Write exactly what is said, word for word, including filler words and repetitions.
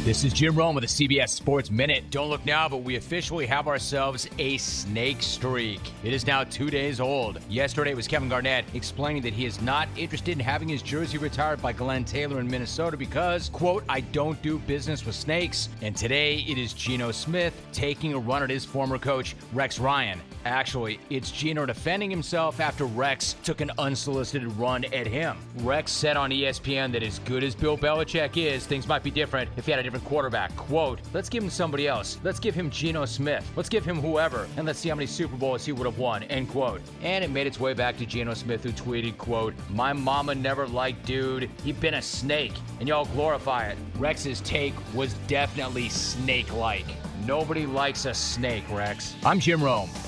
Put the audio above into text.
This is Jim Rome with the C B S Sports Minute. Don't look now, but we officially have ourselves a snake streak. It is now two days old. Yesterday was Kevin Garnett explaining that he is not interested in having his jersey retired by Glenn Taylor in Minnesota because, quote, I don't do business with snakes. And today it is Geno Smith taking a run at his former coach, Rex Ryan. Actually, it's Geno defending himself after Rex took an unsolicited run at him. Rex said on E S P N that as good as Bill Belichick is, things might be different if he had a different quarterback. Quote, let's give him somebody else. Let's give him Geno Smith. Let's give him whoever, and let's see how many Super Bowls he would have won, end quote. And it made its way back to Geno Smith, who tweeted, quote, my mama never liked dude. He been a snake, and y'all glorify it. Rex's take was definitely snake-like. Nobody likes a snake, Rex. I'm Jim Rome.